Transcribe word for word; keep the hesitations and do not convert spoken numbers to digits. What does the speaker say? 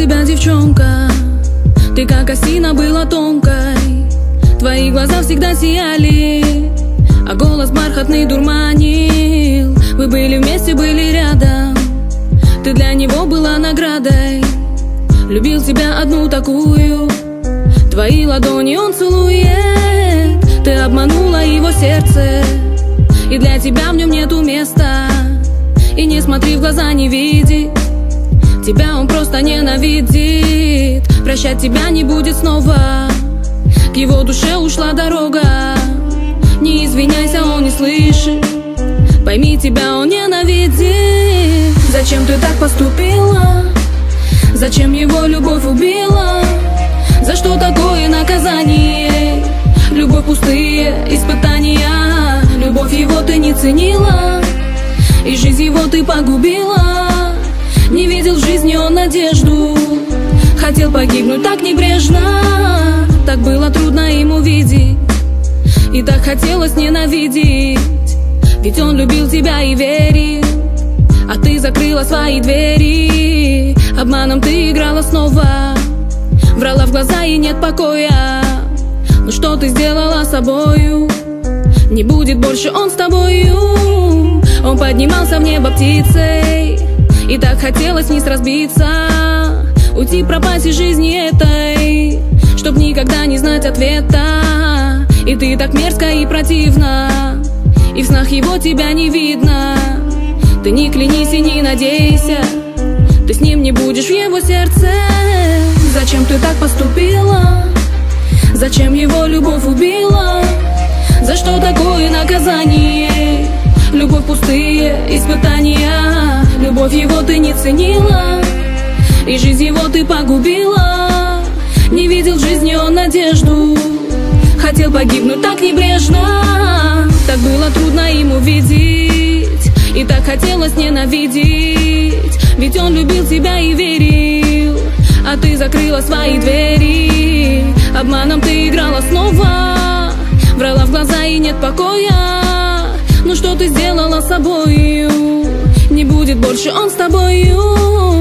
тебя, девчонка. Ты как осина была тонкой, твои глаза всегда сияли, а голос бархатный дурманил. Вы были вместе, были рядом, ты для него была наградой. Любил тебя одну такую, твои ладони он целует. Ты обманула его сердце, и для тебя в нем нету места. И не смотри в глаза, не види, тебя он просто ненавидит. Прощать тебя не будет снова, к его душе ушла дорога. Не извиняйся, он не слышит, пойми, тебя он ненавидит. Зачем ты так поступила? Зачем его любовь убила? За что такое наказание? Любовь пустые испытания. Любовь его ты не ценила, и жизнь его ты погубила. Не видел в жизни он надежду, хотел погибнуть так небрежно. Так было трудно ему видеть, и так хотелось ненавидеть. Ведь он любил тебя и верил, а ты закрыла свои двери. Обманом ты играла снова, врала в глаза и нет покоя. Ну что ты сделала с собою? Не будет больше он с тобою. Он поднимался в небо птицей, и так хотелось вниз разбиться, уйти, пропасть из жизни этой, чтоб никогда не знать ответа. И ты так мерзко и противно, и в снах его тебя не видно. Ты не клянись и не надейся, ты с ним не будешь в его сердце. Зачем ты так поступила? Зачем его любовь убила? За что такое наказание? Любовь пустые испытания. Любовь его ты не ценила, и жизнь его ты погубила. Не видел в жизни он надежду, хотел погибнуть так небрежно. Так было трудно ему видеть, и так хотелось ненавидеть. Ведь он любил тебя и верил, а ты закрыла свои двери. Обманом ты играла снова, врала в глаза и нет покоя. Ну что ты сделала с собою? Не будет больше он с тобою.